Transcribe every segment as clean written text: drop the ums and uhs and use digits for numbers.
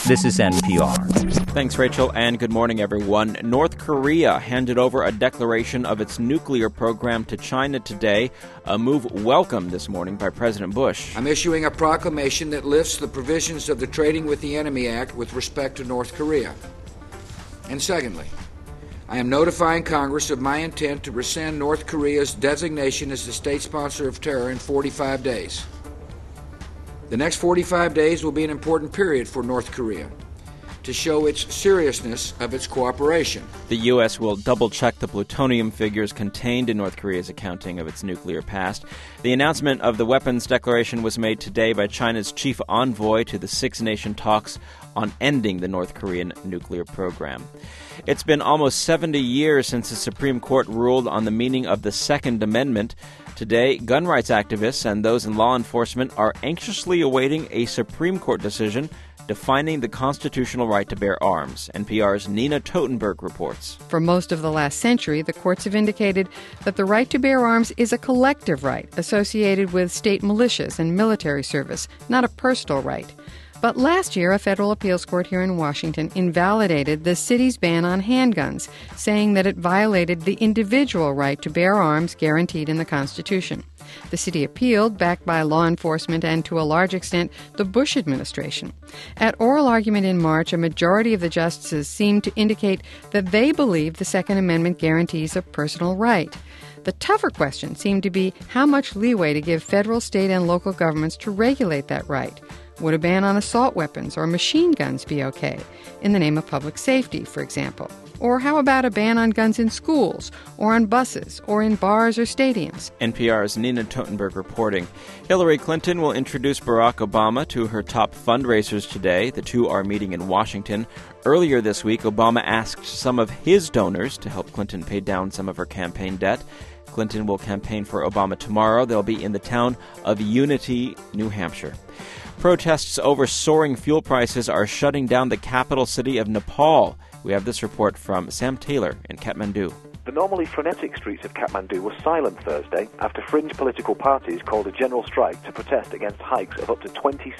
This is NPR. Thanks, Rachel, and good morning, everyone. North Korea handed over a declaration of its nuclear program to China today, a move welcomed this morning by President Bush. I'm issuing a proclamation that lifts the provisions of the Trading with the Enemy Act with respect to North Korea. And secondly, I am notifying Congress of my intent to rescind North Korea's designation as the state sponsor of terror in 45 days. The next 45 days will be an important period for North Korea to show its seriousness of its cooperation. The U.S. will double-check the plutonium figures contained in North Korea's accounting of its nuclear past. The announcement of the weapons declaration was made today by China's chief envoy to the six-nation talks on ending the North Korean nuclear program. It's been almost 70 years since the Supreme Court ruled on the meaning of the Second Amendment. Today, gun rights activists and those in law enforcement are anxiously awaiting a Supreme Court decision defining the constitutional right to bear arms. NPR's Nina Totenberg reports. For most of the last century, the courts have indicated that the right to bear arms is a collective right associated with state militias and military service, not a personal right. But last year, a federal appeals court here in Washington invalidated the city's ban on handguns, saying that it violated the individual right to bear arms guaranteed in the Constitution. The city appealed, backed by law enforcement and, to a large extent, the Bush administration. At oral argument in March, a majority of the justices seemed to indicate that they believe the Second Amendment guarantees a personal right. The tougher question seemed to be how much leeway to give federal, state, and local governments to regulate that right. Would a ban on assault weapons or machine guns be okay, in the name of public safety, for example? Or how about a ban on guns in schools, or on buses, or in bars or stadiums? NPR's Nina Totenberg reporting. Hillary Clinton will introduce Barack Obama to her top fundraisers today. The two are meeting in Washington. Earlier this week, Obama asked some of his donors to help Clinton pay down some of her campaign debt. Clinton will campaign for Obama tomorrow. They'll be in the town of Unity, New Hampshire. Protests over soaring fuel prices are shutting down the capital city of Nepal. We have this report from Sam Taylor in Kathmandu. The normally frenetic streets of Kathmandu were silent Thursday after fringe political parties called a general strike to protest against hikes of up to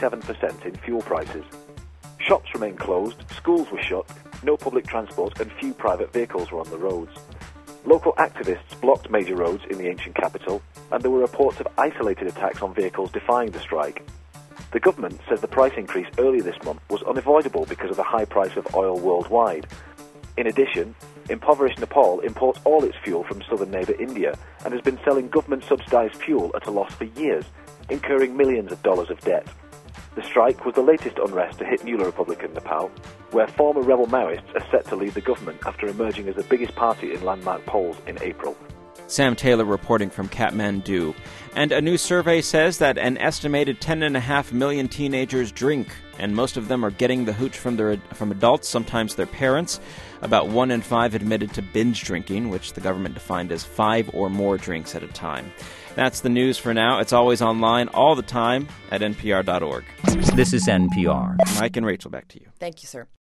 27% in fuel prices. Shops remained closed, schools were shut, no public transport and few private vehicles were on the roads. Local activists blocked major roads in the ancient capital, and there were reports of isolated attacks on vehicles defying the strike. The government says the price increase earlier this month was unavoidable because of the high price of oil worldwide. In addition, impoverished Nepal imports all its fuel from southern neighbour India and has been selling government-subsidised fuel at a loss for years, incurring millions of dollars of debt. The strike was the latest unrest to hit newly Republican Nepal, where former rebel Maoists are set to lead the government after emerging as the biggest party in landmark polls in April. Sam Taylor reporting from Kathmandu. And a new survey says that an estimated 10.5 million teenagers drink, and most of them are getting the hooch from adults, sometimes their parents. About 1 in 5 admitted to binge drinking, which the government defined as 5 or more drinks at a time. That's the news for now. It's always online all the time at npr.org. This is NPR. Mike and Rachel, back to you. Thank you, sir.